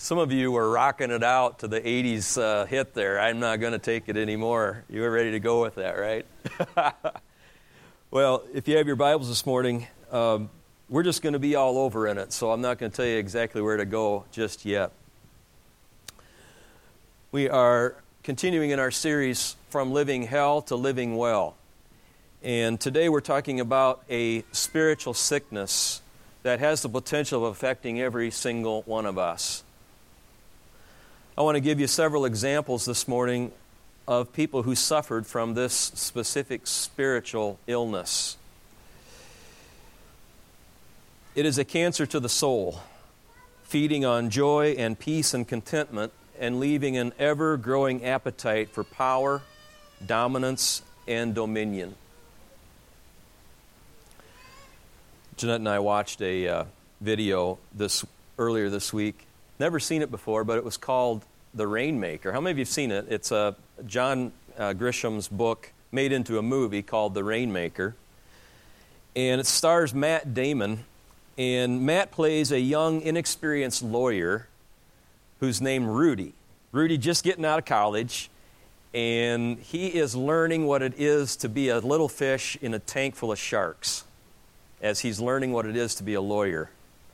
Some of you were rocking it out to the 80s hit there. I'm not going to take it anymore. You were ready to go with that, right? Well, if you have your Bibles this morning, we're just going to be all over in it, so I'm not going to tell you exactly where to go just yet. We are continuing in our series From Living Hell to Living Well. And today we're talking about a spiritual sickness that has the potential of affecting every single one of us. I want to give you several examples this morning of people who suffered from this specific spiritual illness. It is a cancer to the soul, feeding on joy and peace and contentment and leaving an ever-growing appetite for power, dominance, and dominion. Jeanette and I watched a video earlier this week. Never seen it before, but it was called The Rainmaker. How many of you have seen it? It's John Grisham's book made into a movie called The Rainmaker. And it stars Matt Damon. And Matt plays a young, inexperienced lawyer who's named Rudy. Rudy just getting out of college. And he is learning what it is to be a little fish in a tank full of sharks as he's learning what it is to be a lawyer.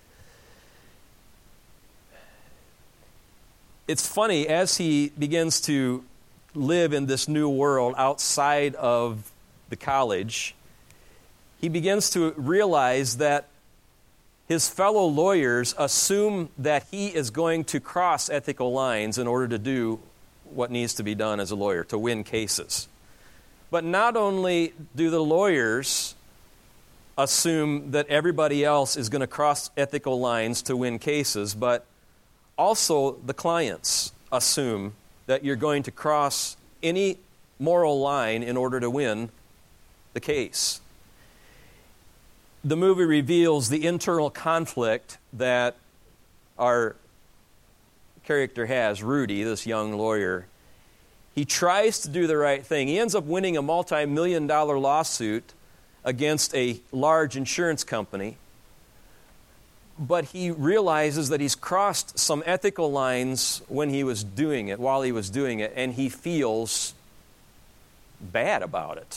It's funny, as he begins to live in this new world outside of the college, he begins to realize that his fellow lawyers assume that he is going to cross ethical lines in order to do what needs to be done as a lawyer, to win cases. But not only do the lawyers assume that everybody else is going to cross ethical lines to win cases, but also the clients assume that you're going to cross any moral line in order to win the case. The movie reveals the internal conflict that our character has, Rudy, this young lawyer. He tries to do the right thing. He ends up winning a multi-million-dollar lawsuit against a large insurance company, but he realizes that he's crossed some ethical lines while he was doing it, and he feels bad about it.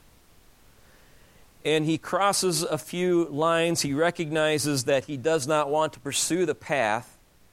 And he crosses a few lines. He recognizes that he does not want to pursue the path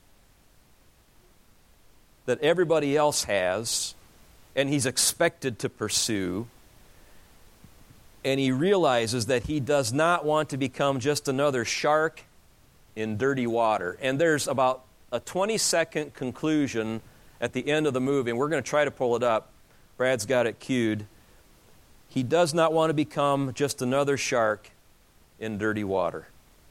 that everybody else has, and he's expected to pursue. And he realizes that he does not want to become just another shark in dirty water. And there's about a 20-second conclusion at the end of the movie, and we're going to try to pull it up. Brad's got it cued. He does not want to become just another shark in dirty water.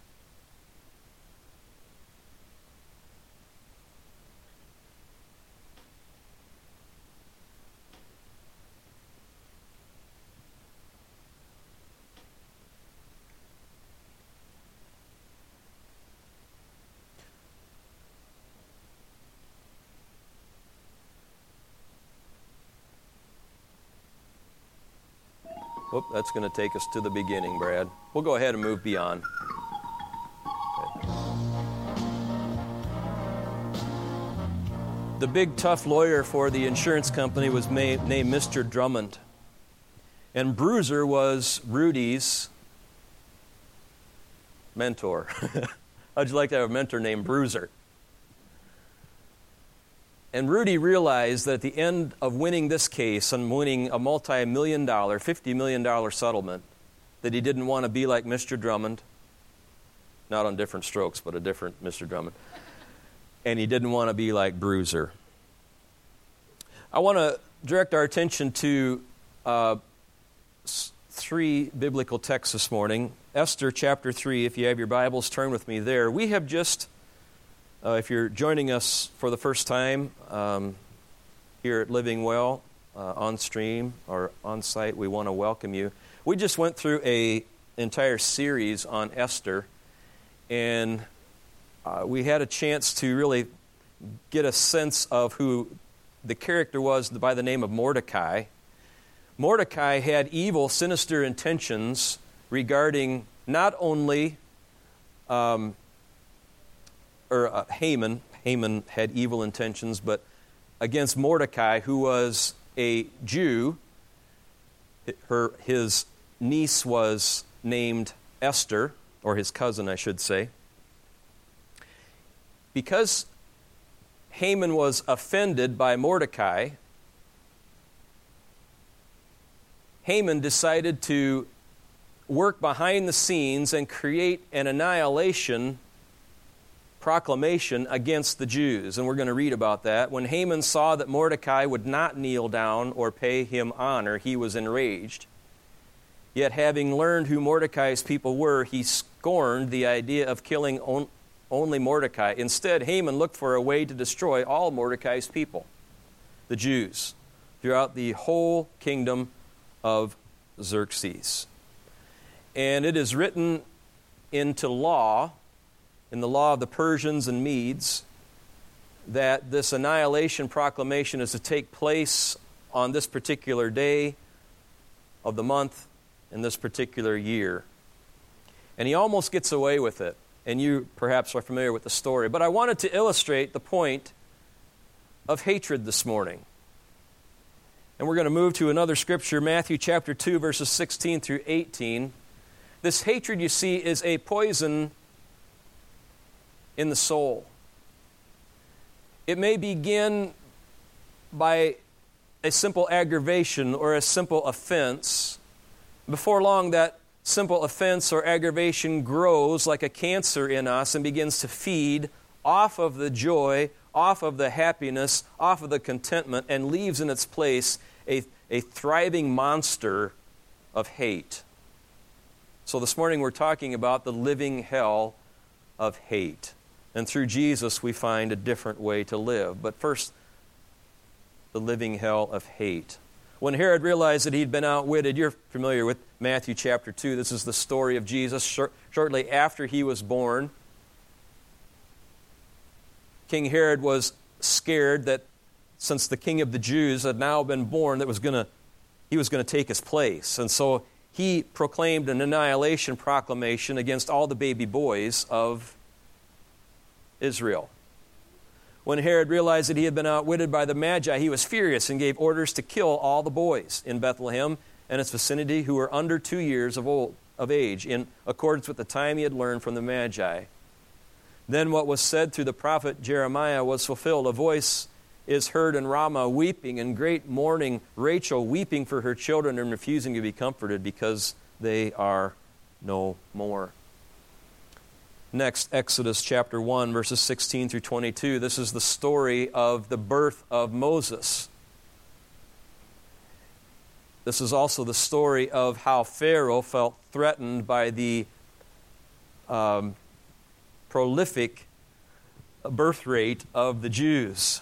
Whoop, that's going to take us to the beginning, Brad. We'll go ahead and move beyond. The big tough lawyer for the insurance company was named Mr. Drummond. And Bruiser was Rudy's mentor. How'd you like to have a mentor named Bruiser? And Rudy realized that at the end of winning this case and winning a multi-million-dollar, $50 million settlement, that he didn't want to be like Mr. Drummond, not on different strokes, but a different Mr. Drummond, and he didn't want to be like Bruiser. I want to direct our attention to three biblical texts this morning. Esther chapter 3, if you have your Bibles, turn with me there. We have just... if you're joining us for the first time here at Living Well, on stream or on site, we want to welcome you. We just went through an entire series on Esther, and we had a chance to really get a sense of who the character was by the name of Mordecai. Mordecai had evil, sinister intentions regarding not only Haman. Haman had evil intentions, but against Mordecai, who was a Jew. His niece was named Esther, or his cousin, I should say. Because Haman was offended by Mordecai, Haman decided to work behind the scenes and create an annihilation proclamation against the Jews. And we're going to read about that. When Haman saw that Mordecai would not kneel down or pay him honor, he was enraged. Yet having learned who Mordecai's people were, he scorned the idea of killing only Mordecai. Instead, Haman looked for a way to destroy all Mordecai's people, the Jews, throughout the whole kingdom of Xerxes. And it is written into law, in the law of the Persians and Medes, that this annihilation proclamation is to take place on this particular day of the month in this particular year. And he almost gets away with it. And you perhaps are familiar with the story. But I wanted to illustrate the point of hatred this morning. And we're going to move to another scripture, Matthew chapter 2, verses 16 through 18. This hatred, you see, is a poison in the soul. It may begin by a simple aggravation or a simple offense. Before long, that simple offense or aggravation grows like a cancer in us and begins to feed off of the joy, off of the happiness, off of the contentment, and leaves in its place a thriving monster of hate. So this morning we're talking about the living hell of hate. And through Jesus we find a different way to live. But first, the living hell of hate. When Herod realized that he'd been outwitted, you're familiar with Matthew chapter 2. This is the story of Jesus shortly after he was born. King Herod was scared that since the king of the Jews had now been born, he was going to take his place. And so he proclaimed an annihilation proclamation against all the baby boys of Israel. When Herod realized that he had been outwitted by the Magi, he was furious and gave orders to kill all the boys in Bethlehem and its vicinity who were under 2 years of age, in accordance with the time he had learned from the Magi. Then what was said through the prophet Jeremiah was fulfilled. A voice is heard in Ramah, weeping in great mourning, Rachel weeping for her children and refusing to be comforted because they are no more. Next, Exodus chapter 1, verses 16 through 22. This is the story of the birth of Moses. This is also the story of how Pharaoh felt threatened by the prolific birth rate of the Jews.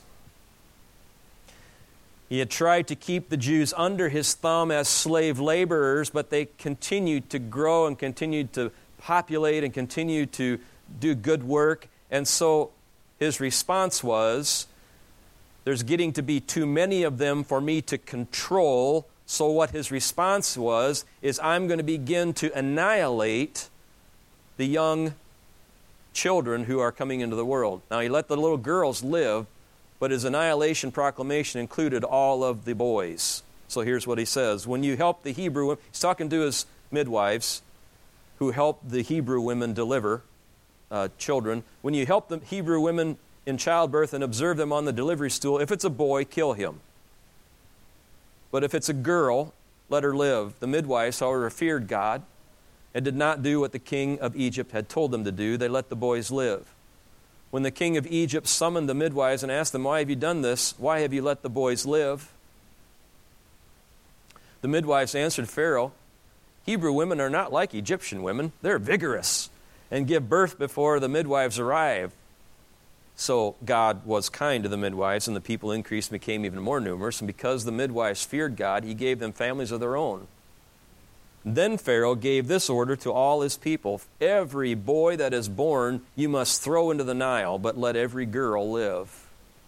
He had tried to keep the Jews under his thumb as slave laborers, but they continued to grow and continued to populate and continue to do good work. And so his response was, there's getting to be too many of them for me to control. So what his response was, is I'm going to begin to annihilate the young children who are coming into the world. Now he let the little girls live, but his annihilation proclamation included all of the boys. So here's what he says. When you help the Hebrew women, he's talking to his midwives who helped the Hebrew women deliver children. When you help the Hebrew women in childbirth and observe them on the delivery stool, if it's a boy, kill him. But if it's a girl, let her live. The midwives, however, feared God and did not do what the king of Egypt had told them to do. They let the boys live. When the king of Egypt summoned the midwives and asked them, why have you done this? Why have you let the boys live? The midwives answered Pharaoh, Hebrew women are not like Egyptian women. They're vigorous and give birth before the midwives arrive. So God was kind to the midwives, and the people increased and became even more numerous. And because the midwives feared God, he gave them families of their own. Then Pharaoh gave this order to all his people, every boy that is born you must throw into the Nile, but let every girl live.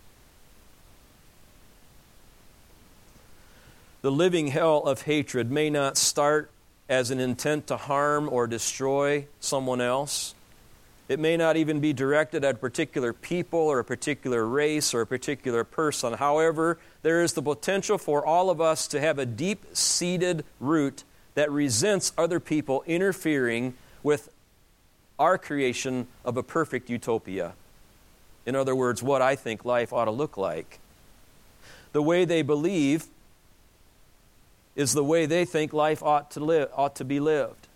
The living hell of hatred may not start as an intent to harm or destroy someone else. It may not even be directed at a particular people or a particular race or a particular person. However, there is the potential for all of us to have a deep-seated root that resents other people interfering with our creation of a perfect utopia. In other words, what I think life ought to look like. The way they believe is the way they think life ought to be lived.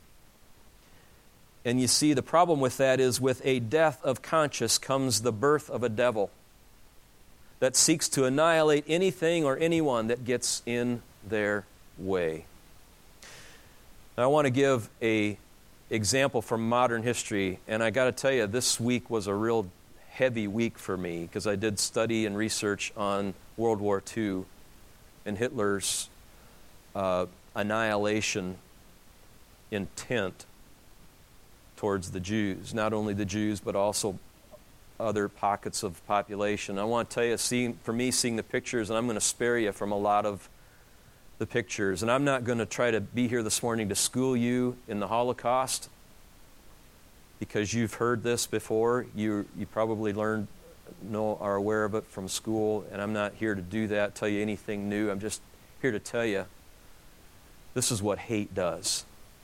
And you see, the problem with that is with a death of conscience comes the birth of a devil that seeks to annihilate anything or anyone that gets in their way. Now, I want to give an example from modern history, and I got to tell you, this week was a real heavy week for me because I did study and research on World War II and Hitler's annihilation intent towards the Jews. Not only the Jews, but also other pockets of population. I want to tell you, seeing the pictures, and I'm going to spare you from a lot of the pictures. And I'm not going to try to be here this morning to school you in the Holocaust, because you've heard this before. You probably are aware of it from school, and I'm not here to do that, tell you anything new. I'm just here to tell you this is what hate does.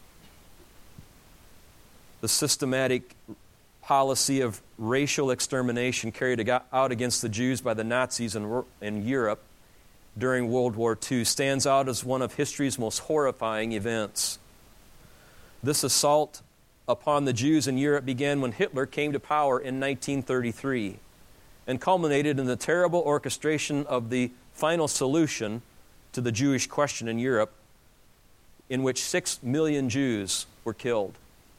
The systematic policy of racial extermination carried out against the Jews by the Nazis in Europe during World War II stands out as one of history's most horrifying events. This assault upon the Jews in Europe began when Hitler came to power in 1933 and culminated in the terrible orchestration of the final solution to the Jewish question in Europe, in which 6 million Jews were killed.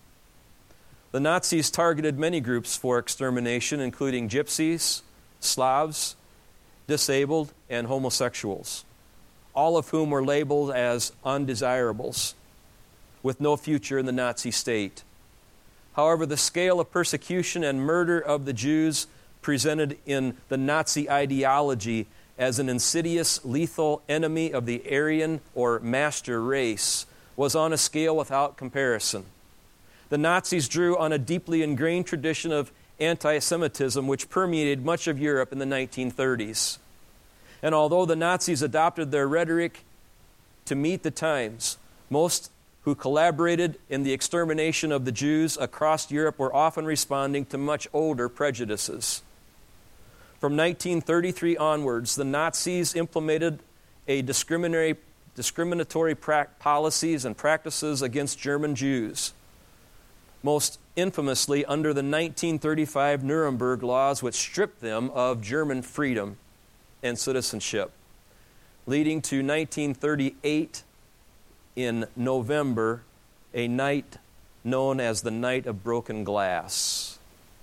The Nazis targeted many groups for extermination, including gypsies, Slavs, disabled, and homosexuals, all of whom were labeled as undesirables, with no future in the Nazi state. However, the scale of persecution and murder of the Jews presented in the Nazi ideology as an insidious, lethal enemy of the Aryan or master race was on a scale without comparison. The Nazis drew on a deeply ingrained tradition of anti-Semitism which permeated much of Europe in the 1930s. And although the Nazis adopted their rhetoric to meet the times, most who collaborated in the extermination of the Jews across Europe were often responding to much older prejudices. From 1933 onwards, the Nazis implemented a discriminatory policies and practices against German Jews, most infamously under the 1935 Nuremberg laws, which stripped them of German freedom and citizenship, leading to 1938 in November, a night known as the Night of Broken Glass.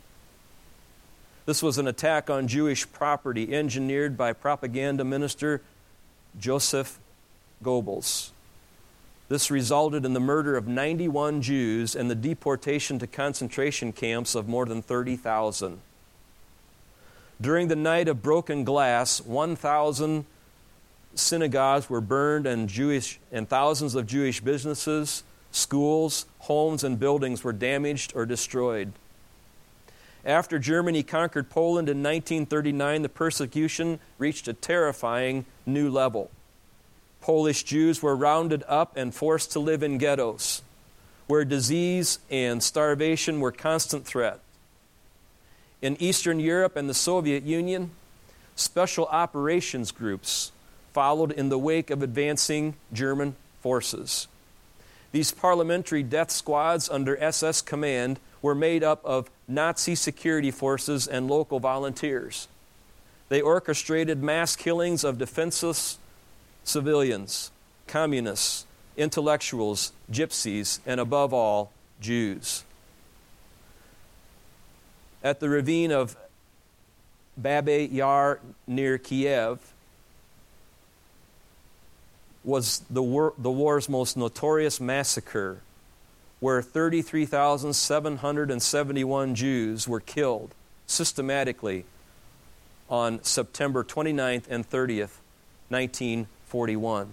This was an attack on Jewish property engineered by propaganda minister Joseph Goebbels. This resulted in the murder of 91 Jews and the deportation to concentration camps of more than 30,000. During the Night of Broken Glass, 1,000 synagogues were burned and thousands of Jewish businesses, schools, homes, and buildings were damaged or destroyed. After Germany conquered Poland in 1939, the persecution reached a terrifying new level. Polish Jews were rounded up and forced to live in ghettos, where disease and starvation were constant threats. In Eastern Europe and the Soviet Union, special operations groups followed in the wake of advancing German forces. These parliamentary death squads under SS command were made up of Nazi security forces and local volunteers. They orchestrated mass killings of defenseless civilians, communists, intellectuals, gypsies, and above all, Jews. At the ravine of Babi Yar near Kiev was the war's most notorious massacre, where 33,771 Jews were killed systematically on September 29th and 30th, 1941.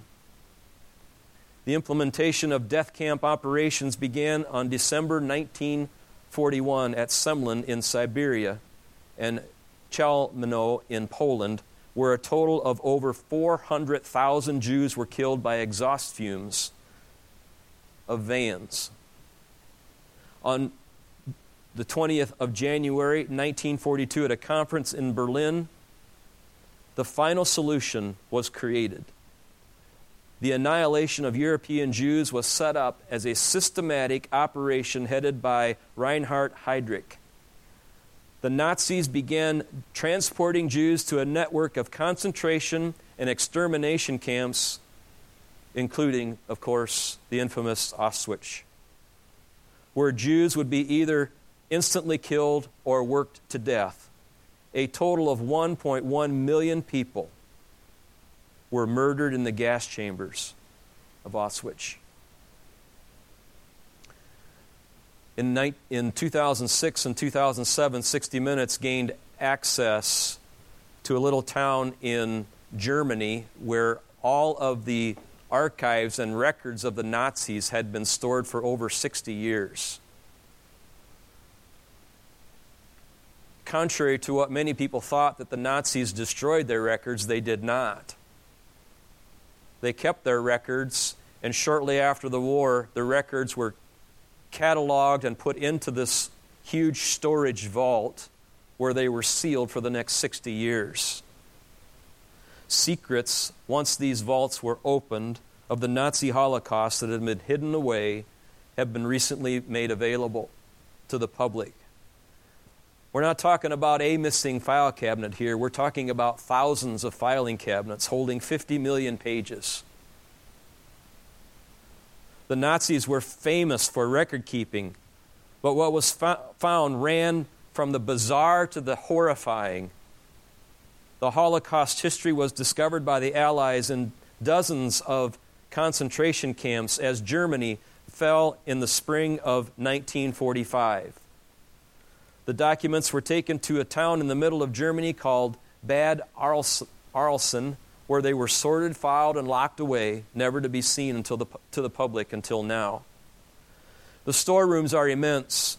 The implementation of death camp operations began on December 19 1941 at Semlin in Siberia and Chelmno in Poland, where a total of over 400,000 Jews were killed by exhaust fumes of vans. On the 20th of January, 1942, at a conference in Berlin, the final solution was created. The annihilation of European Jews was set up as a systematic operation headed by Reinhard Heydrich. The Nazis began transporting Jews to a network of concentration and extermination camps, including, of course, the infamous Auschwitz, where Jews would be either instantly killed or worked to death. A total of 1.1 million people were murdered in the gas chambers of Auschwitz. In 2006 and 2007, 60 Minutes gained access to a little town in Germany where all of the archives and records of the Nazis had been stored for over 60 years. Contrary to what many people thought, that the Nazis destroyed their records, they did not. They kept their records, and shortly after the war, the records were cataloged and put into this huge storage vault where they were sealed for the next 60 years. Secrets, once these vaults were opened, of the Nazi Holocaust that had been hidden away have been recently made available to the public. We're not talking about a missing file cabinet here. We're talking about thousands of filing cabinets holding 50 million pages. The Nazis were famous for record keeping, but what was found ran from the bizarre to the horrifying. The Holocaust history was discovered by the Allies in dozens of concentration camps as Germany fell in the spring of 1945. The documents were taken to a town in the middle of Germany called Bad Arolsen, where they were sorted, filed, and locked away, never to be seen to the public until now. The storerooms are immense.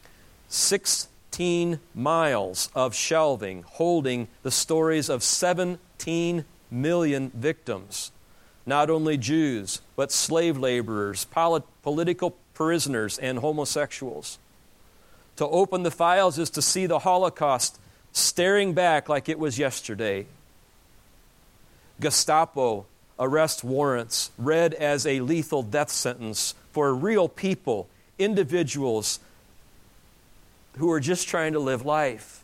16 miles of shelving holding the stories of 17 million victims. Not only Jews, but slave laborers, political prisoners, and homosexuals. To open the files is to see the Holocaust staring back like it was yesterday. Gestapo arrest warrants read as a lethal death sentence for real people, individuals who were just trying to live life.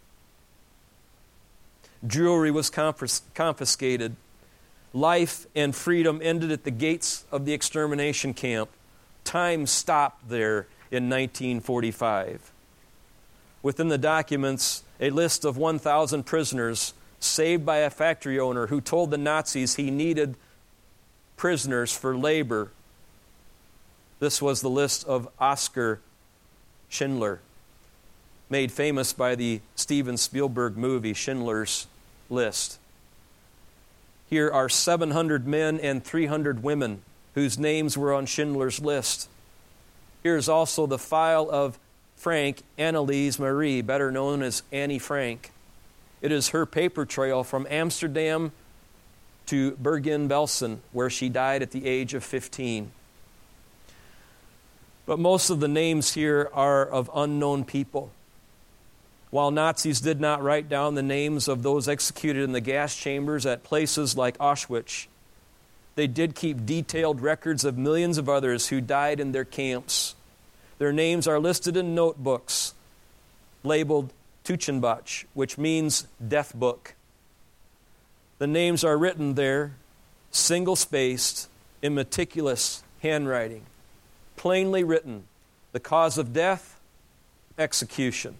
Jewelry was confiscated. Life and freedom ended at the gates of the extermination camp. Time stopped there in 1945. Within the documents, a list of 1,000 prisoners saved by a factory owner who told the Nazis he needed prisoners for labor. This was the list of Oskar Schindler, made famous by the Steven Spielberg movie Schindler's List. Here are 700 men and 300 women whose names were on Schindler's List. Here's also the file of Frank Anneliese Marie, better known as Annie Frank. It is her paper trail from Amsterdam to Bergen-Belsen, where she died at the age of 15. But most of the names here are of unknown people. While Nazis did not write down the names of those executed in the gas chambers at places like Auschwitz, they did keep detailed records of millions of others who died in their camps. Their names are listed in notebooks labeled Tuchenbach, which means death book. The names are written there, single-spaced, in meticulous handwriting, plainly written. The cause of death, execution.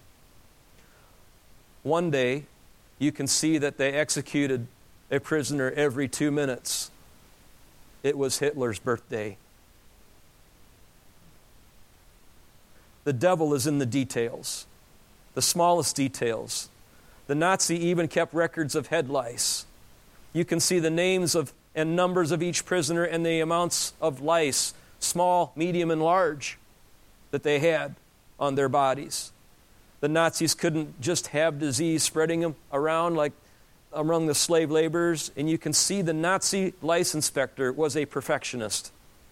One day, you can see that they executed a prisoner every 2 minutes. It was Hitler's birthday. The devil is in the details, the smallest details. The Nazi even kept records of head lice. You can see the names of and numbers of each prisoner and the amounts of lice, small, medium, and large, that they had. on their bodies. The Nazis couldn't just have disease spreading them around like among the slave laborers, and you can see the Nazi lice inspector was a perfectionist.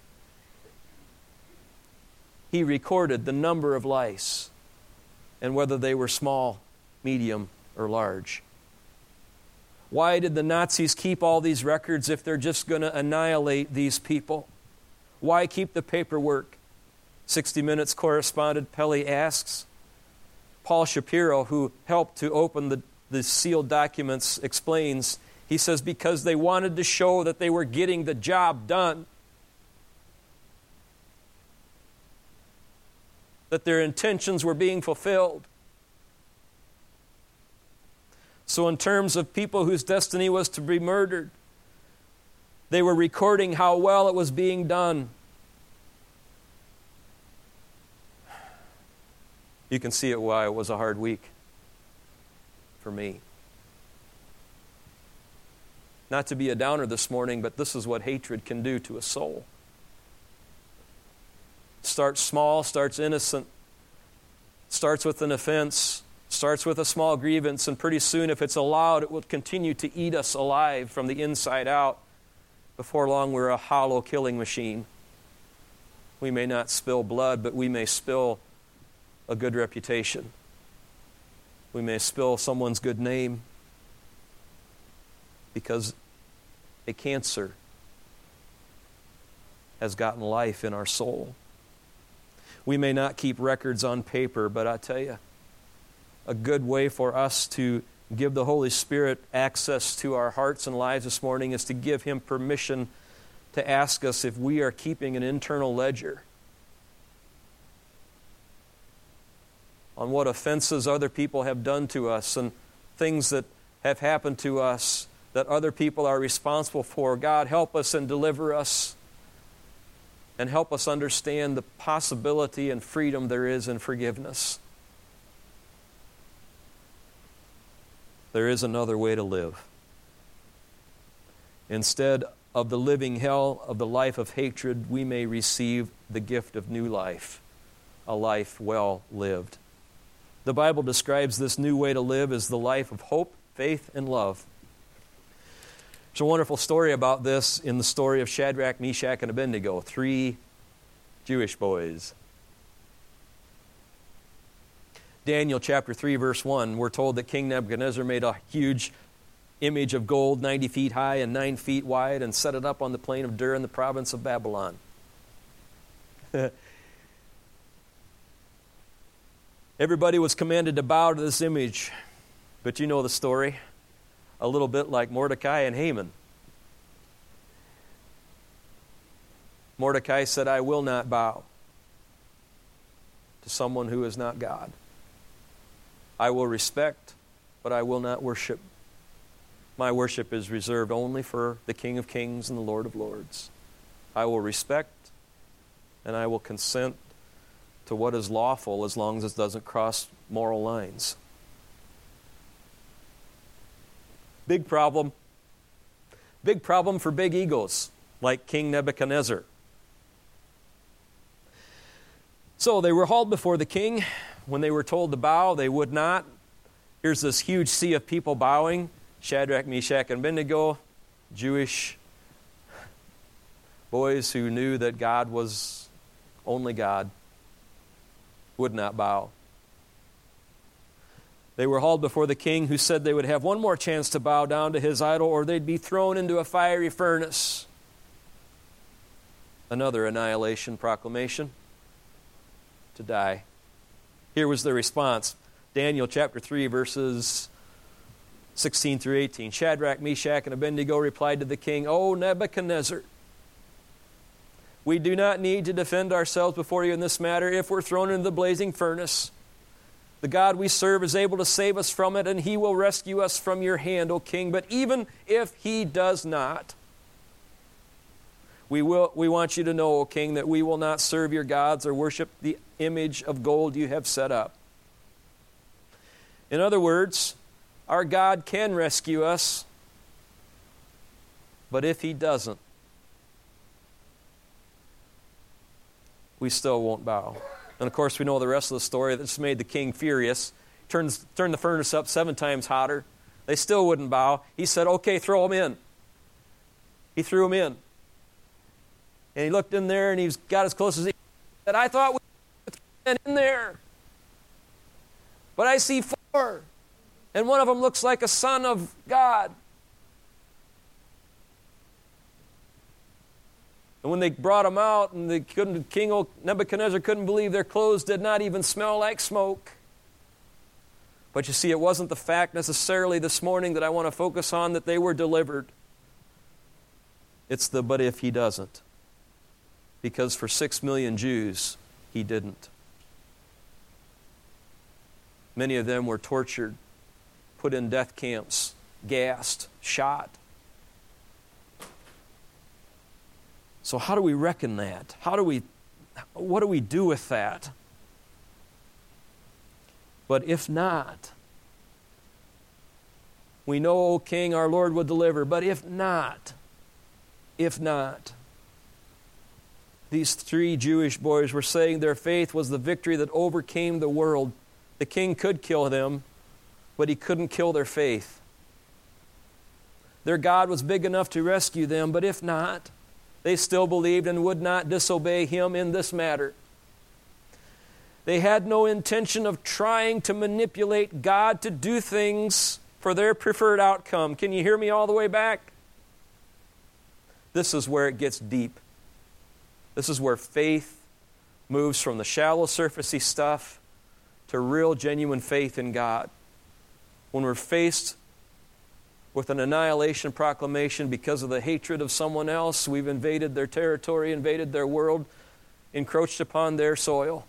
He recorded the number of lice and whether they were small, medium, or large. Why did the Nazis keep all these records if they're just going to annihilate these people? Why keep the paperwork? 60 Minutes correspondent Pelley asks. Paul Shapiro, who helped to open the sealed documents, explains, he says, because they wanted to show that they were getting the job done. That their intentions were being fulfilled. So in terms of people whose destiny was to be murdered, they were recording how well it was being done. You can see it why it was a hard week for me. Not to be a downer this morning, but this is what hatred can do to a soul. Starts small, starts innocent, starts with an offense, starts with a small grievance, and pretty soon, if it's allowed, it will continue to eat us alive from the inside out. Before long, we're a hollow killing machine. We may not spill blood, but we may spill a good reputation. We may spill someone's good name because a cancer has gotten life in our soul. We may not keep records on paper, but I tell you, a good way for us to give the Holy Spirit access to our hearts and lives this morning is to give Him permission to ask us if we are keeping an internal ledger on what offenses other people have done to us and things that have happened to us that other people are responsible for. God, help us and deliver us, and help us understand the possibility and freedom there is in forgiveness. There is another way to live. Instead of the living hell of the life of hatred, we may receive the gift of new life, a life well lived. The Bible describes this new way to live as the life of hope, faith, and love. There's a wonderful story about this in the story of Shadrach, Meshach, and Abednego, 3 Jewish boys. Daniel chapter 3, verse 1, we're told that King Nebuchadnezzar made a huge image of gold 90 feet high and 9 feet wide and set it up on the plain of Dur in the province of Babylon. Everybody was commanded to bow to this image, but you know the story. A little bit like Mordecai and Haman. Mordecai said, I will not bow to someone who is not God. I will respect, but I will not worship. My worship is reserved only for the King of Kings and the Lord of Lords. I will respect and I will consent to what is lawful as long as it doesn't cross moral lines. Big problem. Big problem for big egos, like King Nebuchadnezzar. So they were hauled before the king. When they were told to bow, they would not. Here's this huge sea of people bowing. Shadrach, Meshach, and Abednego, Jewish boys who knew that God was only God, would not bow. They were hauled before the king, who said they would have one more chance to bow down to his idol or they'd be thrown into a fiery furnace. Another annihilation proclamation. To die. Here was the response. Daniel chapter 3, verses 16 through 18. Shadrach, Meshach, and Abednego replied to the king, O Nebuchadnezzar, we do not need to defend ourselves before you in this matter if we're thrown into the blazing furnace. The God we serve is able to save us from it, and He will rescue us from your hand, O king. But even if He does not, we want you to know, O king, that we will not serve your gods or worship the image of gold you have set up. In other words, our God can rescue us, but if He doesn't, we still won't bow. And of course, we know the rest of the story. This made the king furious. Turned the furnace up 7 times hotter. They still wouldn't bow. He said, okay, throw them in. He threw them in. And he looked in there and he got as close as he said, I thought we were men in there. But I see 4. And one of them looks like a son of God. And when they brought him out, and King Nebuchadnezzar couldn't believe their clothes did not even smell like smoke. But you see, it wasn't the fact necessarily this morning that I want to focus on that they were delivered. It's the but if he doesn't. Because for 6 million Jews, he didn't. Many of them were tortured, put in death camps, gassed, shot. So how do we reckon that? What do we do with that? But if not, we know, O King, our Lord will deliver. But if not, these 3 Jewish boys were saying their faith was the victory that overcame the world. The king could kill them, but he couldn't kill their faith. Their God was big enough to rescue them, but if not, they still believed and would not disobey him in this matter. They had no intention of trying to manipulate God to do things for their preferred outcome. Can you hear me all the way back? This is where it gets deep. This is where faith moves from the shallow, surfacey stuff to real, genuine faith in God. When we're faced with an annihilation proclamation because of the hatred of someone else, we've invaded their territory, invaded their world, encroached upon their soil.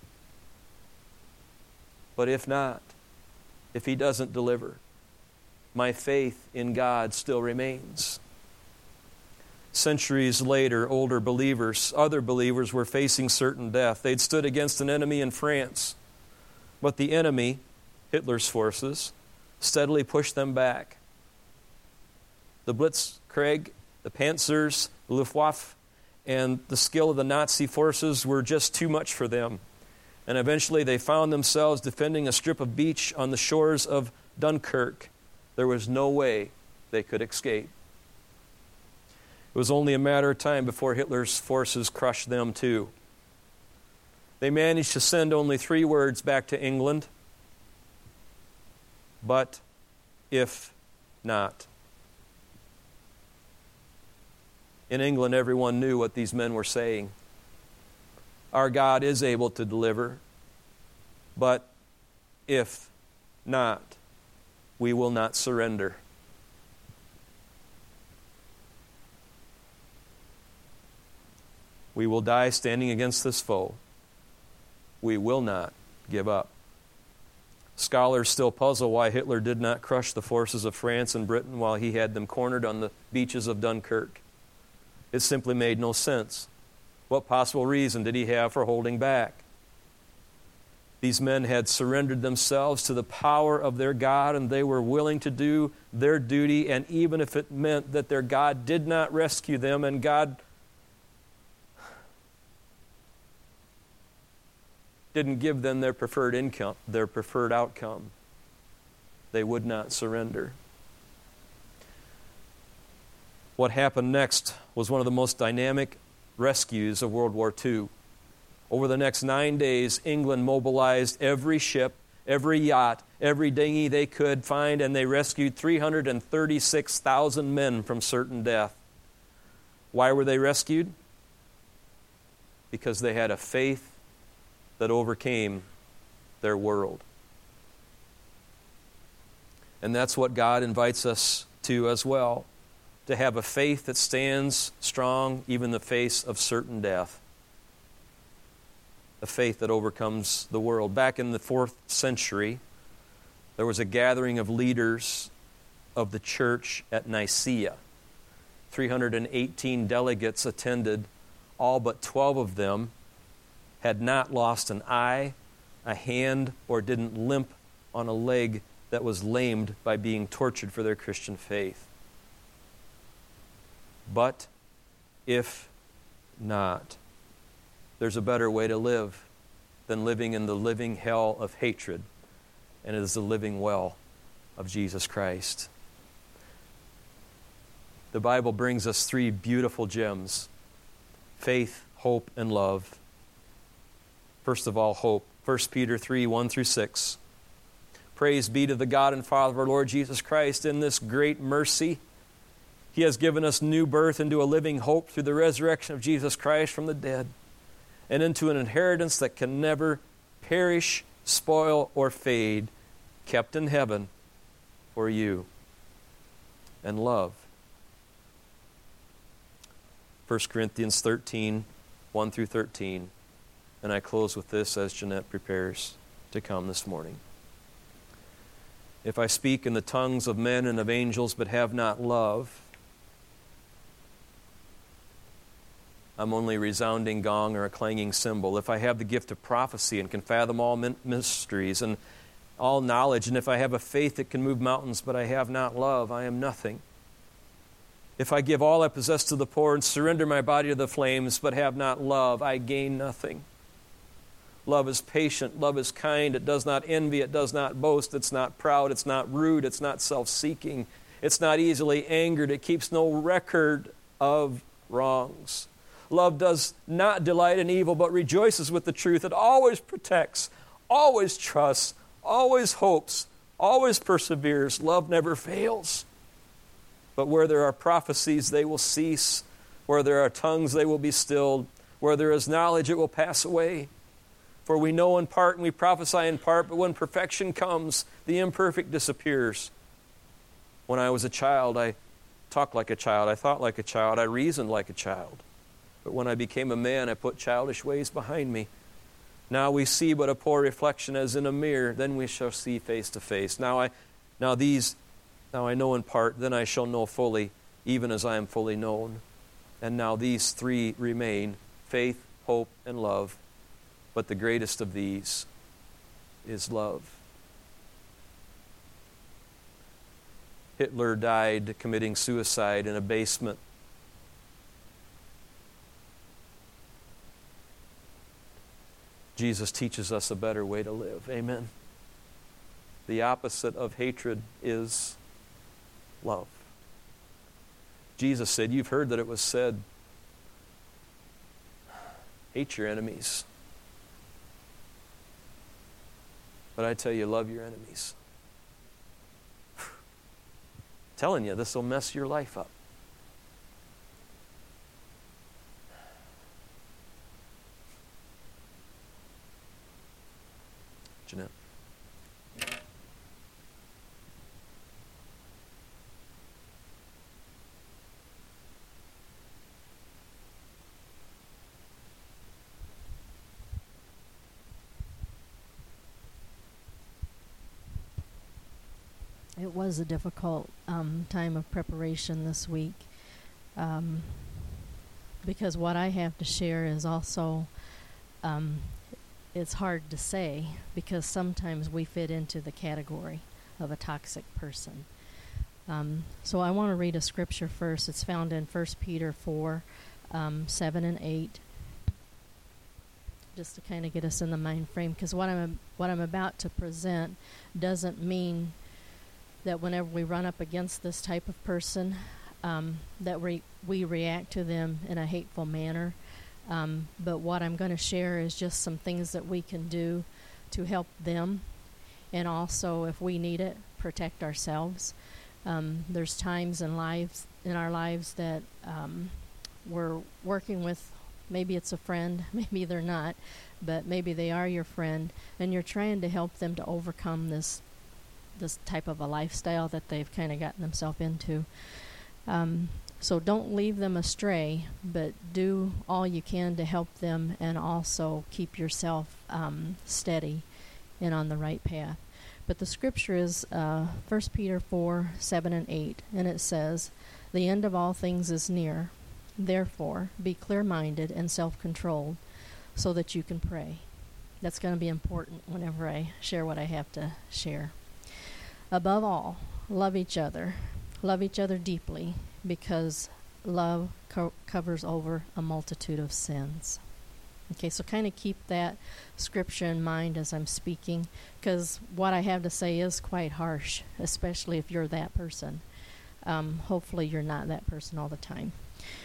But if not, if he doesn't deliver, my faith in God still remains. Centuries later, other believers were facing certain death. They'd stood against an enemy in France, but the enemy, Hitler's forces, steadily pushed them back. The Blitzkrieg, the Panzers, the Luftwaffe, and the skill of the Nazi forces were just too much for them. And eventually they found themselves defending a strip of beach on the shores of Dunkirk. There was no way they could escape. It was only a matter of time before Hitler's forces crushed them too. They managed to send only 3 words back to England. But if not. In England, everyone knew what these men were saying. Our God is able to deliver, but if not, we will not surrender. We will die standing against this foe. We will not give up. Scholars still puzzle why Hitler did not crush the forces of France and Britain while he had them cornered on the beaches of Dunkirk. It simply made no sense. What possible reason did he have for holding back? These men had surrendered themselves to the power of their God, and they were willing to do their duty, and even if it meant that their God did not rescue them and God didn't give them their preferred outcome, they would not surrender. What happened next was one of the most dynamic rescues of World War II. Over the next 9 days, England mobilized every ship, every yacht, every dinghy they could find, and they rescued 336,000 men from certain death. Why were they rescued? Because they had a faith that overcame their world. And that's what God invites us to as well, to have a faith that stands strong even in the face of certain death. A faith that overcomes the world. Back in the 4th century, there was a gathering of leaders of the church at Nicaea. 318 delegates attended. All but 12 of them had not lost an eye, a hand, or didn't limp on a leg that was lamed by being tortured for their Christian faith. But if not, there's a better way to live. than living in the living hell of hatred, and it is the living well of Jesus Christ. The Bible brings us three beautiful gems: faith, hope, and love. First of all, hope. 1 Peter 3, 1 through 6. Praise be to the God and Father of our Lord Jesus Christ. In this great mercy, He has given us new birth into a living hope through the resurrection of Jesus Christ from the dead, and into an inheritance that can never perish, spoil, or fade, kept in heaven for you. And love. 1 Corinthians 13, 1 through 13. And I close with this as Jeanette prepares to come this morning. If I speak in the tongues of men and of angels but have not love, I'm only a resounding gong or a clanging cymbal. If I have the gift of prophecy and can fathom all mysteries and all knowledge, and if I have a faith that can move mountains but I have not love, I am nothing. If I give all I possess to the poor and surrender my body to the flames but have not love, I gain nothing. Love is patient. Love is kind. It does not envy. It does not boast. It's not proud. It's not rude. It's not self-seeking. It's not easily angered. It keeps no record of wrongs. Love does not delight in evil, but rejoices with the truth. It always protects, always trusts, always hopes, always perseveres. Love never fails. But where there are prophecies, they will cease. Where there are tongues, they will be stilled. Where there is knowledge, it will pass away. For we know in part and we prophesy in part, but when perfection comes, the imperfect disappears. When I was a child, I talked like a child. I thought like a child. I reasoned like a child. But when I became a man, I put childish ways behind me. Now we see but a poor reflection as in a mirror. Then we shall see face to face. Now I know in part, then I shall know fully, even as I am fully known. And now these three remain: faith, hope, and love. But the greatest of these is love. Hitler died committing suicide in a basement. Jesus teaches us a better way to live. Amen. The opposite of hatred is love. Jesus said, you've heard that it was said, hate your enemies. But I tell you, love your enemies. I'm telling you, this will mess your life up. Jeanette. It was a difficult time of preparation this week because what I have to share is also, it's hard to say because sometimes we fit into the category of a toxic person. So I want to read a scripture first. It's found in 1 Peter 4, 7 and 8, just to kind of get us in the mind frame, because what I'm about to present doesn't mean that whenever we run up against this type of person, that we react to them in a hateful manner. But what I'm going to share is just some things that we can do to help them, and also, if we need it, protect ourselves. There's times in our lives that we're working with, maybe it's a friend, maybe they're not, but maybe they are your friend, and you're trying to help them to overcome this type of a lifestyle that they've kind of gotten themselves into. So don't leave them astray, but do all you can to help them, and also keep yourself steady and on the right path. But the scripture is 1 Peter 4, 7 and 8, and it says, "The end of all things is near. Therefore, be clear-minded and self-controlled so that you can pray." That's going to be important whenever I share what I have to share. "Above all, love each other. Love each other deeply, because love covers over a multitude of sins." Okay, so kind of keep that scripture in mind as I'm speaking, because what I have to say is quite harsh, especially if you're that person. Hopefully you're not that person all the time.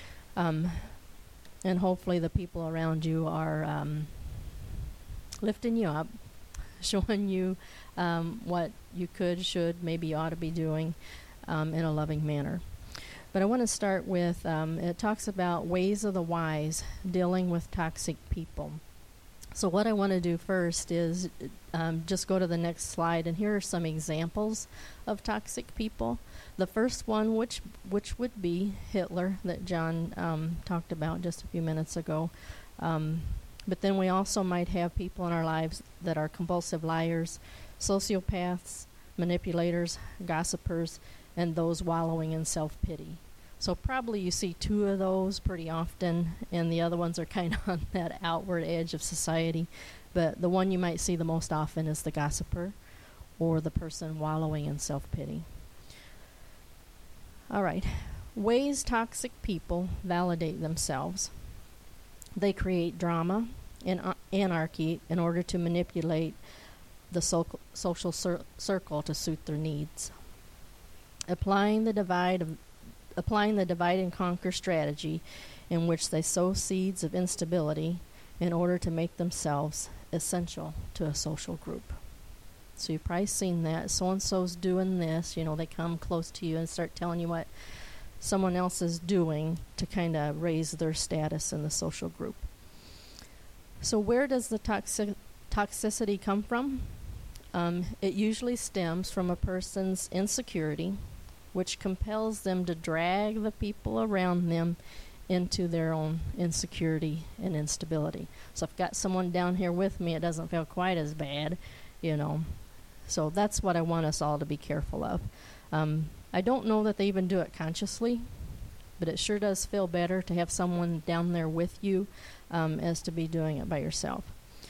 And hopefully the people around you are lifting you up, showing you what you could, should, maybe ought to be doing in a loving manner. But I want to start with, it talks about ways of the wise dealing with toxic people. So what I want to do first is just go to the next slide, and here are some examples of toxic people. The first one, which would be Hitler, that John talked about just a few minutes ago. But then we also might have people in our lives that are compulsive liars, sociopaths, manipulators, gossipers, and those wallowing in self-pity. So probably you see two of those pretty often, and the other ones are kind of on that outward edge of society. But the one you might see the most often is the gossiper or the person wallowing in self-pity. All right. Ways toxic people validate themselves. They create drama and anarchy in order to manipulate the social circle to suit their needs. Applying the divide and conquer strategy, in which they sow seeds of instability in order to make themselves essential to a social group. So you've probably seen that. So-and-so's doing this. They come close to you and start telling you what someone else is doing to kind of raise their status in the social group. So where does the toxicity come from? It usually stems from a person's insecurity, which compels them to drag the people around them into their own insecurity and instability. So if I've got someone down here with me, it doesn't feel quite as bad, So that's what I want us all to be careful of. I don't know that they even do it consciously, but it sure does feel better to have someone down there with you as to be doing it by yourself.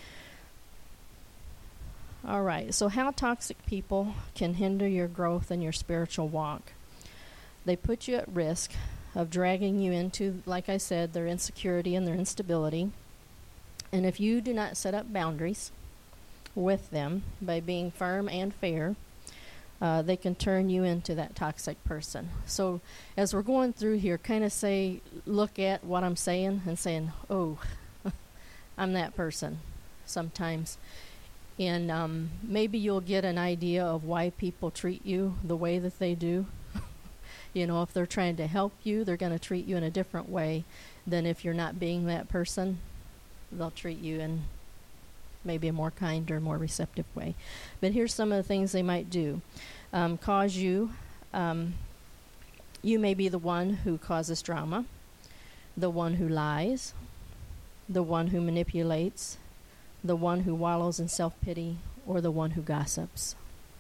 All right, so how toxic people can hinder your growth in your spiritual walk. They put you at risk of dragging you into, like I said, their insecurity and their instability. And if you do not set up boundaries with them by being firm and fair, they can turn you into that toxic person. So as we're going through here, kind of look at what I'm saying and saying, oh, I'm that person sometimes. And maybe you'll get an idea of why people treat you the way that they do. If they're trying to help you, they're going to treat you in a different way than if you're not being that person. They'll treat you in maybe a more kind or more receptive way. But here's some of the things they might do. Cause you, you may be the one who causes drama, the one who lies, the one who manipulates, the one who wallows in self-pity, or the one who gossips.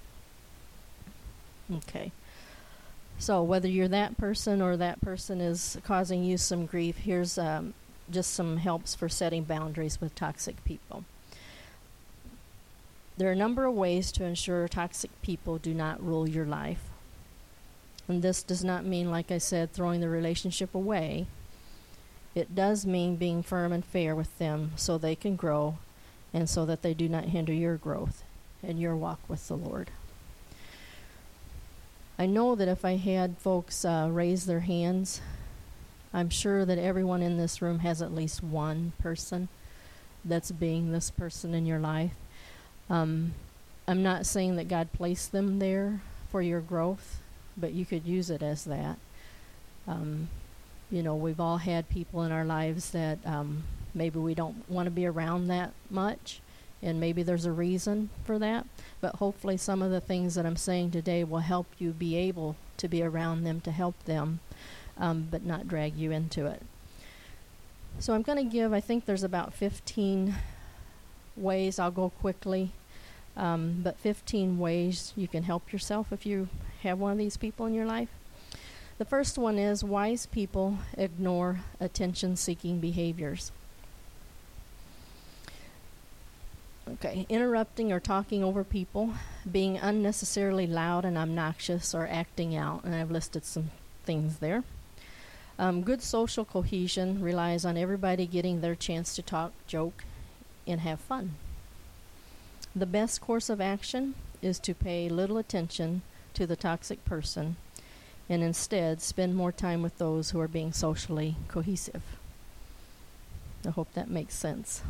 Okay. So whether you're that person or that person is causing you some grief, here's just some helps for setting boundaries with toxic people. There are a number of ways to ensure toxic people do not rule your life. And this does not mean, like I said, throwing the relationship away. It does mean being firm and fair with them so they can grow and so that they do not hinder your growth and your walk with the Lord. I know that if I had folks raise their hands, I'm sure that everyone in this room has at least one person that's being this person in your life. I'm not saying that God placed them there for your growth, but you could use it as that. We've all had people in our lives that maybe we don't want to be around that much, and maybe there's a reason for that. But hopefully some of the things that I'm saying today will help you be able to be around them to help them, but not drag you into it. So I'm going to give, I think there's about 15 ways. I'll go quickly, but 15 ways you can help yourself if you have one of these people in your life. The first one is wise people ignore attention-seeking behaviors. Okay, interrupting or talking over people, being unnecessarily loud and obnoxious, or acting out, and I've listed some things there. Good social cohesion relies on everybody getting their chance to talk, joke, and have fun. The best course of action is to pay little attention to the toxic person and instead spend more time with those who are being socially cohesive. I hope that makes sense.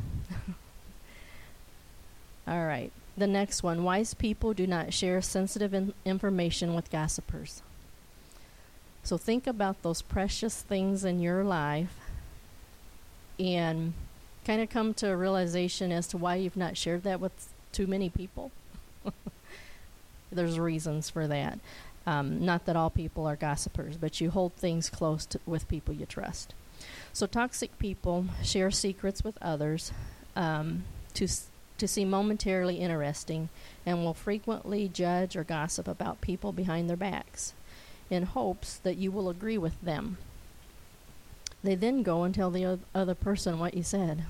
All right. The next one. Wise people do not share sensitive information with gossipers. So think about those precious things in your life and kind of come to a realization as to why you've not shared that with too many people. There's reasons for that. Not that all people are gossipers, but you hold things close with people you trust. So toxic people share secrets with others to seem momentarily interesting and will frequently judge or gossip about people behind their backs in hopes that you will agree with them. They then go and tell the other person what you said.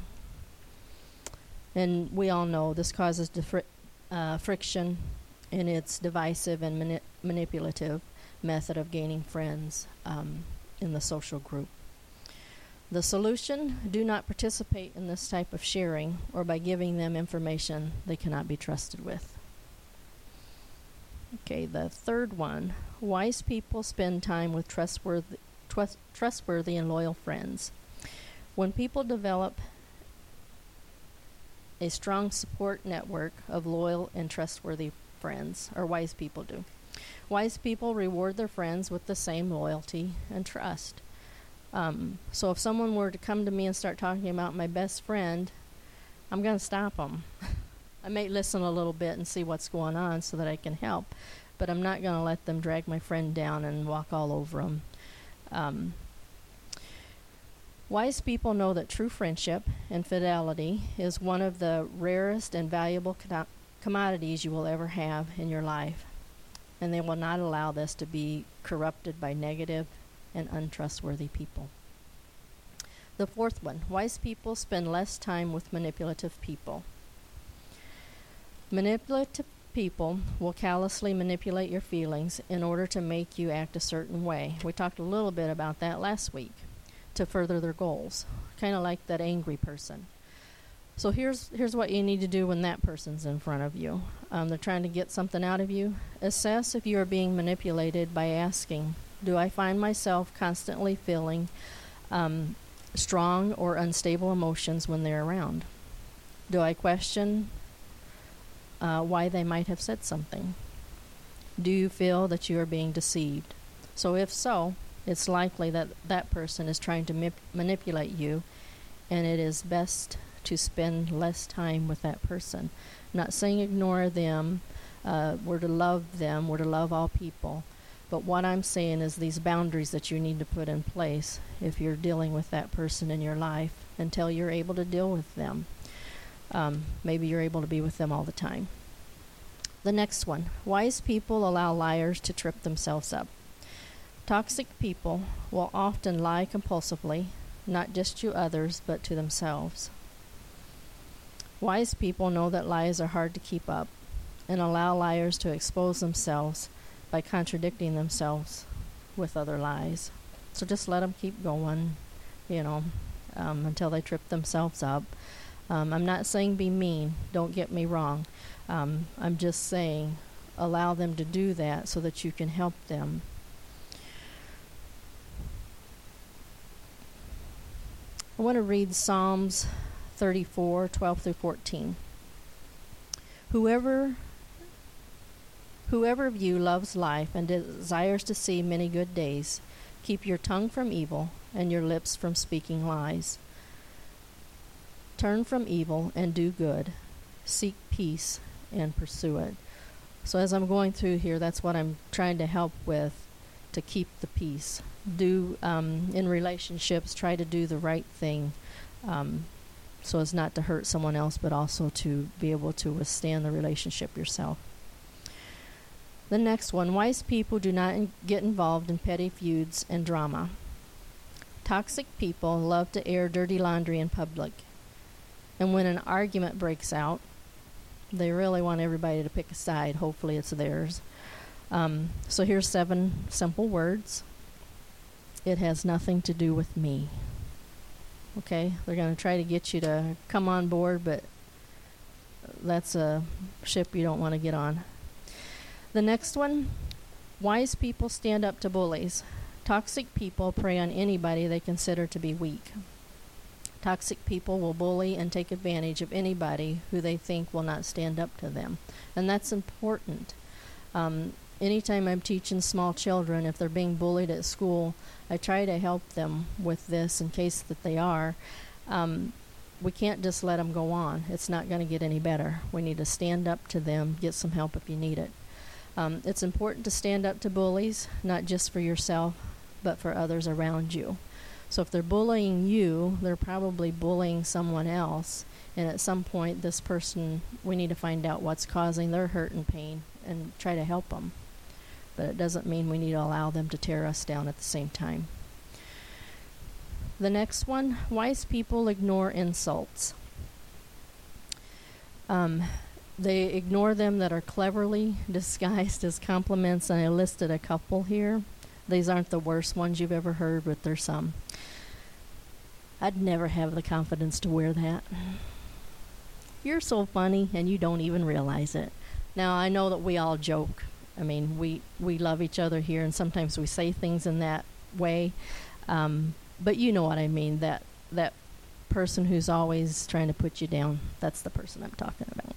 And we all know this causes friction, and it's divisive and manipulative method of gaining friends in the social group. The solution: do not participate in this type of sharing or by giving them information they cannot be trusted with. Okay, the third one. Wise people spend time with trustworthy and loyal friends. When people develop a strong support network of loyal and trustworthy friends, or wise people do. Wise people reward their friends with the same loyalty and trust. So if someone were to come to me and start talking about my best friend, I'm going to stop them. I may listen a little bit and see what's going on so that I can help, but I'm not going to let them drag my friend down and walk all over them. Wise people know that true friendship and fidelity is one of the rarest and valuable commodities you will ever have in your life, and they will not allow this to be corrupted by negative and untrustworthy people. The fourth one. Wise people spend less time with manipulative people. Manipulative people will callously manipulate your feelings in order to make you act a certain way. We talked a little bit about that last week, to further their goals, kind of like that angry person. So here's what you need to do when that person's in front of you. They're trying to get something out of you. Assess if you are being manipulated by asking, do I find myself constantly feeling strong or unstable emotions when they're around? Do I question why they might have said something? Do you feel that you are being deceived? So if so, it's likely that that person is trying to manipulate you, and it is best to spend less time with that person. I'm not saying ignore them. We're to love them. We're to love all people. But what I'm saying is these boundaries that you need to put in place if you're dealing with that person in your life until you're able to deal with them. Maybe you're able to be with them all the time. The next one. Wise people allow liars to trip themselves up. Toxic people will often lie compulsively, not just to others, but to themselves. Wise people know that lies are hard to keep up and allow liars to expose themselves by contradicting themselves with other lies. So just let them keep going, until they trip themselves up. I'm not saying be mean, don't get me wrong. I'm just saying allow them to do that so that you can help them. I want to read Psalms 34, 12 through 14. Whoever of you loves life and desires to see many good days, keep your tongue from evil and your lips from speaking lies. Turn from evil and do good. Seek peace and pursue it. So as I'm going through here, that's what I'm trying to help with, to keep the peace. In relationships, try to do the right thing so as not to hurt someone else, but also to be able to withstand the relationship yourself. The next one, wise people do not get involved in petty feuds and drama. Toxic people love to air dirty laundry in public. And when an argument breaks out, they really want everybody to pick a side. Hopefully it's theirs. So here's 7 simple words. It has nothing to do with me. Okay? They're going to try to get you to come on board, but that's a ship you don't want to get on. The next one, wise people stand up to bullies. Toxic people prey on anybody they consider to be weak. Toxic people will bully and take advantage of anybody who they think will not stand up to them. And that's important. Anytime I'm teaching small children, if they're being bullied at school, I try to help them with this in case that they are. We can't just let them go on. It's not going to get any better. We need to stand up to them, get some help if you need it. It's important to stand up to bullies, not just for yourself, but for others around you. So if they're bullying you, they're probably bullying someone else. And at some point, this person, we need to find out what's causing their hurt and pain and try to help them. But it doesn't mean we need to allow them to tear us down at the same time. The next one, wise people ignore insults. They ignore them that are cleverly disguised as compliments, and I listed a couple here. These aren't the worst ones you've ever heard, but there's some. I'd never have the confidence to wear that. You're so funny, and you don't even realize it. Now, I know that we all joke. I mean, we love each other here, and sometimes we say things in that way. But you know what I mean, that person who's always trying to put you down. That's the person I'm talking about.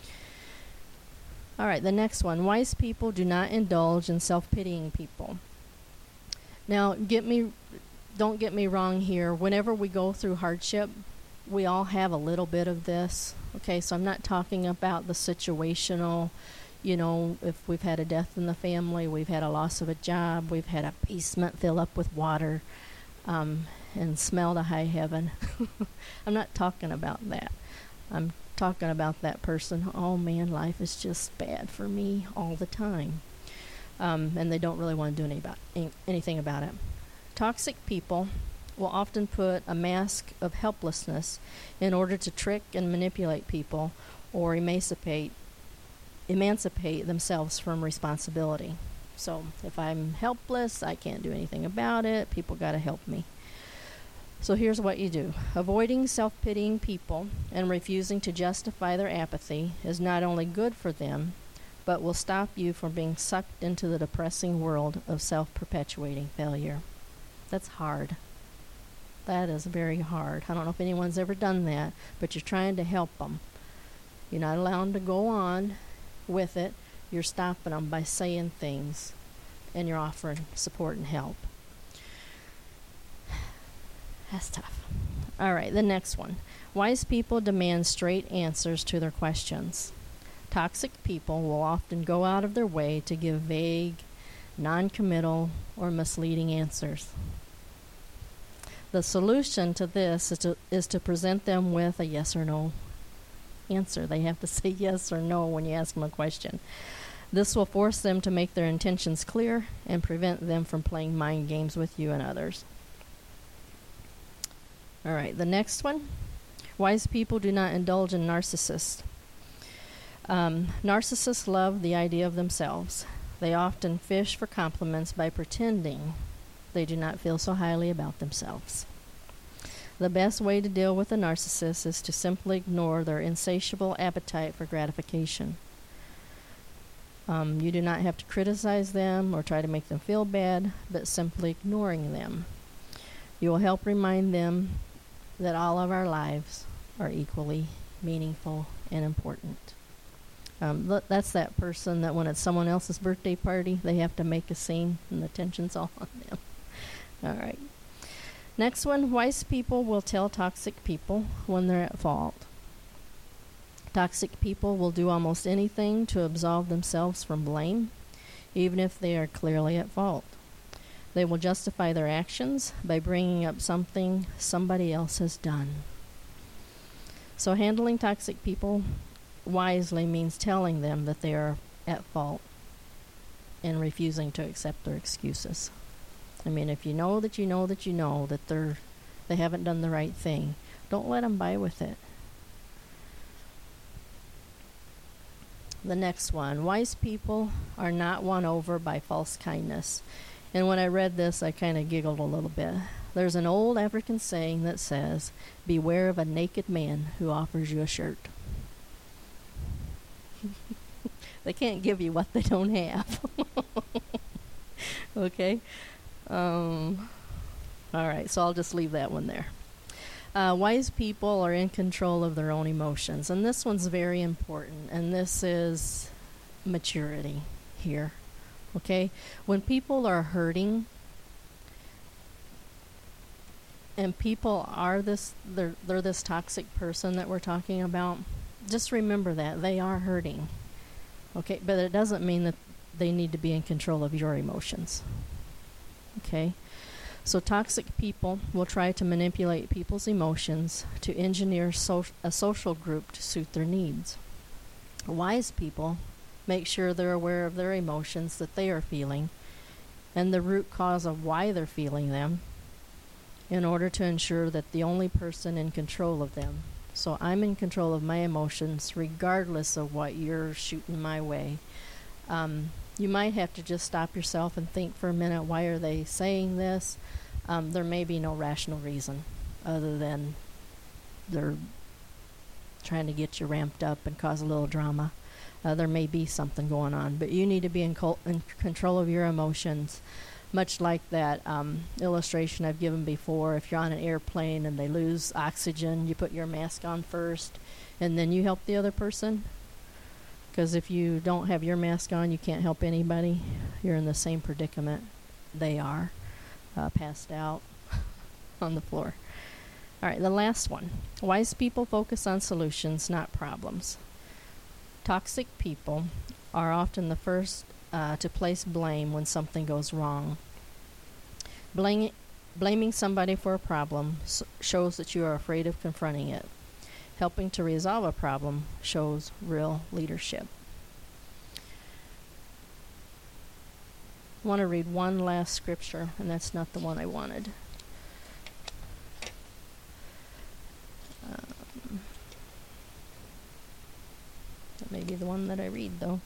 All right, the next one. Wise people do not indulge in self-pitying people. Now, don't get me wrong here. Whenever we go through hardship, we all have a little bit of this. Okay, so I'm not talking about the situational, if we've had a death in the family, we've had a loss of a job, we've had a basement fill up with water, and smell to high heaven. I'm not talking about that. I'm talking about that person, oh man, life is just bad for me all the time. And they don't really want to do anything about it. Toxic people will often put a mask of helplessness in order to trick and manipulate people or emancipate themselves from responsibility. So if I'm helpless, I can't do anything about it, people got to help me. So here's what you do. Avoiding self-pitying people and refusing to justify their apathy is not only good for them, but will stop you from being sucked into the depressing world of self-perpetuating failure. That's hard. That is very hard. I don't know if anyone's ever done that, but you're trying to help them. You're not allowing them to go on with it. You're stopping them by saying things, and you're offering support and help. That's tough. All right, the next one. Wise people demand straight answers to their questions. Toxic people will often go out of their way to give vague, non-committal, or misleading answers. The solution to this is to present them with a yes or no answer. They have to say yes or no when you ask them a question. This will force them to make their intentions clear and prevent them from playing mind games with you and others. All right, the next one. Wise people do not indulge in narcissists. Narcissists love the idea of themselves. They often fish for compliments by pretending they do not feel so highly about themselves. The best way to deal with a narcissist is to simply ignore their insatiable appetite for gratification. You do not have to criticize them or try to make them feel bad, but simply ignoring them. You will help remind them that all of our lives are equally meaningful and important. That's that person that when it's someone else's birthday party, they have to make a scene and the tension's all on them. All right. Next one, wise people will tell toxic people when they're at fault. Toxic people will do almost anything to absolve themselves from blame, even if they are clearly at fault. They will justify their actions by bringing up something somebody else has done. So handling toxic people wisely means telling them that they are at fault and refusing to accept their excuses. I mean, if you know that you know that you know that they haven't done the right thing, don't let them by with it. The next one, wise people are not won over by false kindness. And when I read this, I kind of giggled a little bit. There's an old African saying that says, "Beware of a naked man who offers you a shirt." They can't give you what they don't have. Okay? All right, so I'll just leave that one there. Wise people are in control of their own emotions. And this one's very important. And this is maturity here. Okay? When people are hurting, and people are they're this toxic person that we're talking about, just remember that. They are hurting. Okay? But it doesn't mean that they need to be in control of your emotions. Okay? So toxic people will try to manipulate people's emotions to engineer a social group to suit their needs. Wise people make sure they're aware of their emotions that they are feeling and the root cause of why they're feeling them in order to ensure that the only person in control of them. So I'm in control of my emotions regardless of what you're shooting my way. You might have to just stop yourself and think for a minute, why are they saying this? There may be no rational reason other than they're trying to get you ramped up and cause a little drama. There may be something going on, but you need to be in control of your emotions, much like that illustration I've given before. If you're on an airplane and they lose oxygen, you put your mask on first, and then you help the other person. Because if you don't have your mask on, you can't help anybody. You're in the same predicament they are, passed out on the floor. All right, the last one. Wise people focus on solutions, not problems. Toxic people are often the first to place blame when something goes wrong. Blaming somebody for a problem shows that you are afraid of confronting it. Helping to resolve a problem shows real leadership. I want to read one last scripture, and that's not the one I wanted. That may be the one that I read, though.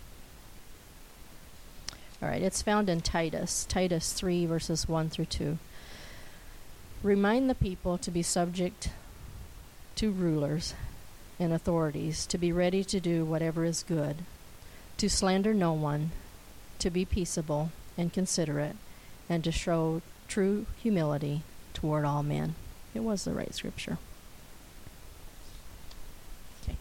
All right, it's found in Titus 3, verses 1 through 2. Remind the people to be subject to rulers and authorities, to be ready to do whatever is good, to slander no one, to be peaceable and considerate, and to show true humility toward all men. It was the right scripture. Okay.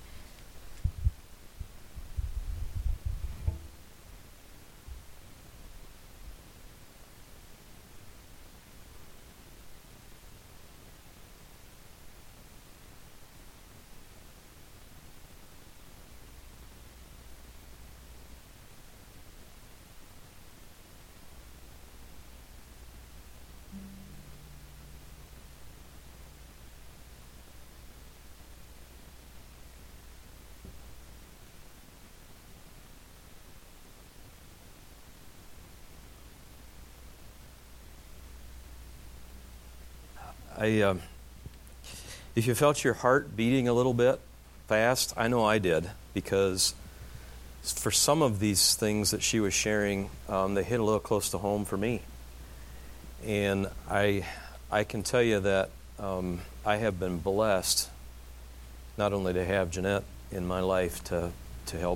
If you felt your heart beating a little bit fast, I know I did, because for some of these things that she was sharing, they hit a little close to home for me. And I can tell you that I have been blessed not only to have Jeanette in my life to help,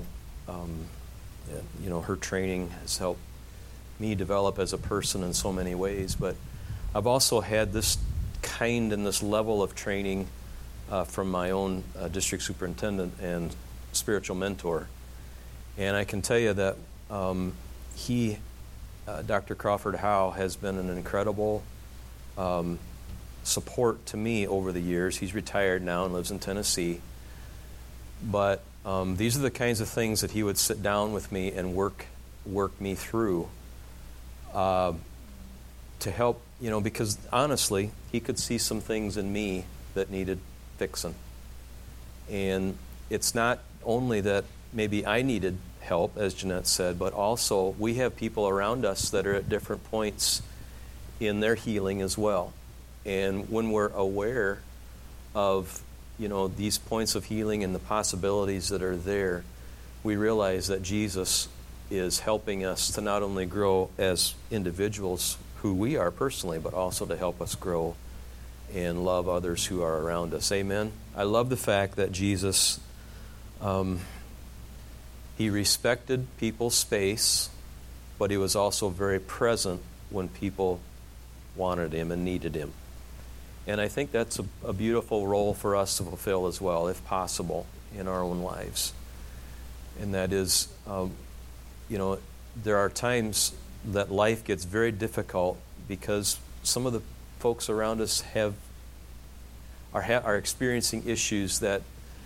her training has helped me develop as a person in so many ways, but I've also had this kind and this level of training from my own district superintendent and spiritual mentor. And I can tell you that Dr. Crawford Howe, has been an incredible support to me over the years. He's retired now and lives in Tennessee. But these are the kinds of things that he would sit down with me and work me through to help, because honestly, he could see some things in me that needed fixing. And it's not only that maybe I needed help, as Jeanette said, but also we have people around us that are at different points in their healing as well. And when we're aware of, these points of healing and the possibilities that are there, we realize that Jesus is helping us to not only grow as individuals who we are personally, but also to help us grow and love others who are around us. Amen. I love the fact that Jesus, he respected people's space, but he was also very present when people wanted him and needed him. And I think that's a beautiful role for us to fulfill as well, if possible, in our own lives. And that is, there are times that life gets very difficult because some of the folks around us are experiencing issues that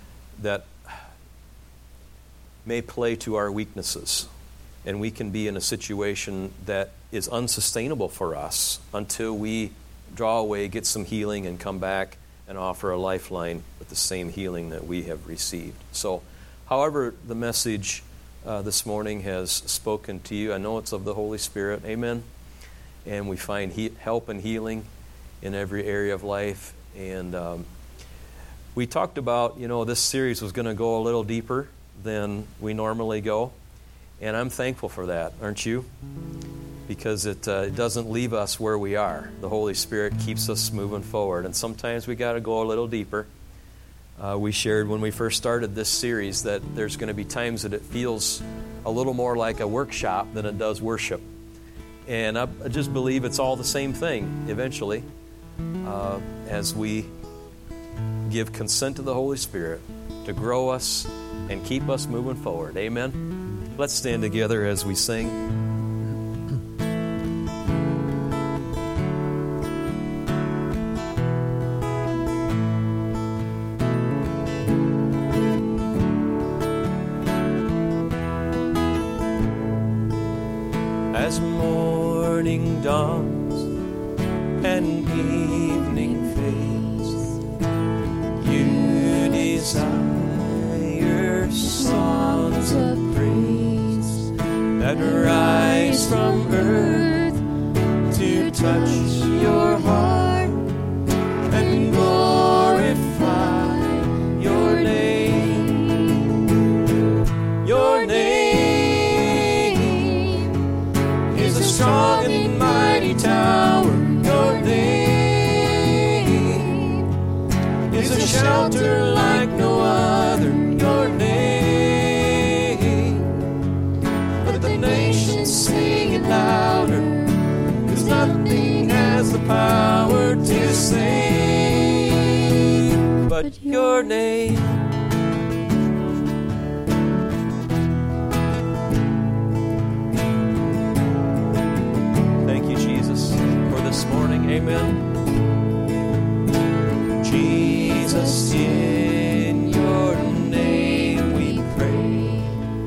may play to our weaknesses. And we can be in a situation that is unsustainable for us until we draw away, get some healing, and come back and offer a lifeline with the same healing that we have received. So, however the message this morning has spoken to you, I know it's of the Holy Spirit. Amen. And we find help and healing in every area of life. And we talked about, this series was going to go a little deeper than we normally go. And I'm thankful for that, aren't you? Because it doesn't leave us where we are. The Holy Spirit keeps us moving forward. And sometimes we got to go a little deeper. We shared when we first started this series that there's going to be times that it feels a little more like a workshop than it does worship. And I just believe it's all the same thing eventually as we give consent to the Holy Spirit to grow us and keep us moving forward. Amen? Let's stand together as we sing. As morning dawns and evening fades, you desire songs of praise that rise from earth to touch your heart and glorify your name. Your name is a strong and mighty tower. Your name is a shelter like no other. Your name, let the nations sing it louder, 'cause nothing has the power to save but your name. This morning, amen. Jesus, in your name we pray.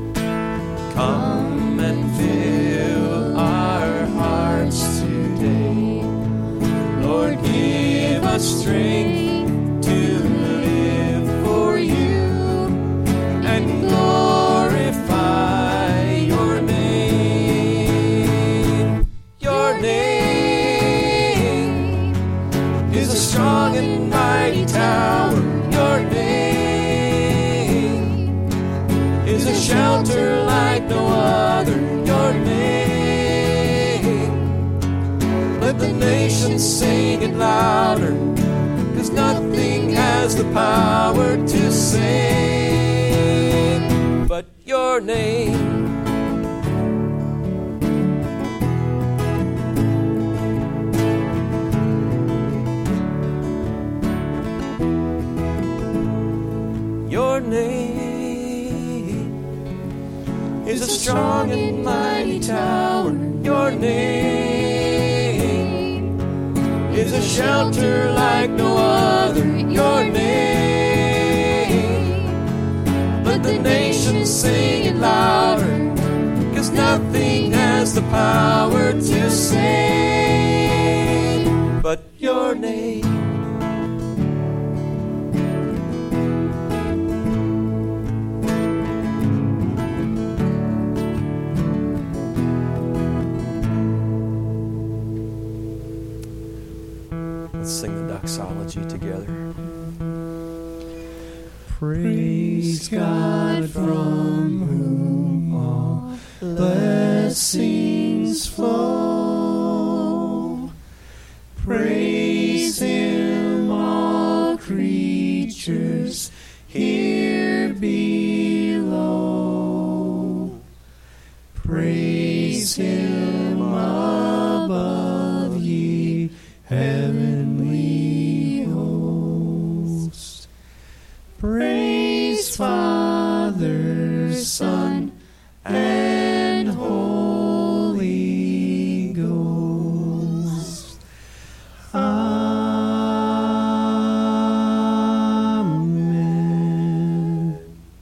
Come and fill our hearts today. Lord, give us strength to live for you and glorify your name. Your name is a strong and mighty tower. Your name is a shelter like no other. Your name, let the nations sing it louder, 'cause nothing has the power to save but your name. Your name is a strong and mighty tower. Your name is a shelter like no other. Your name, let the nations sing it louder, 'cause nothing has the power to save but your name. Sing the doxology together. Praise God from whom all blessings blessings flow. Praise him, all creatures here below. Praise him above, ye heavenly hosts. Praise Father, Son, and Holy Ghost. Amen.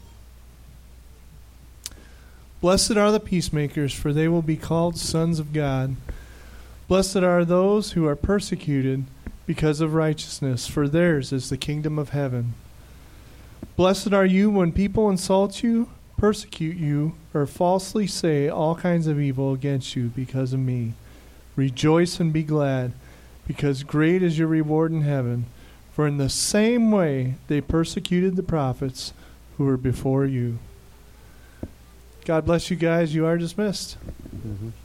Blessed are the peacemakers, for they will be called sons of God. Blessed are those who are persecuted because of righteousness, for theirs is the kingdom of heaven. Blessed are you when people insult you, persecute you, or falsely say all kinds of evil against you because of me. Rejoice and be glad, because great is your reward in heaven. For in the same way they persecuted the prophets who were before you. God bless you guys. You are dismissed. Mm-hmm.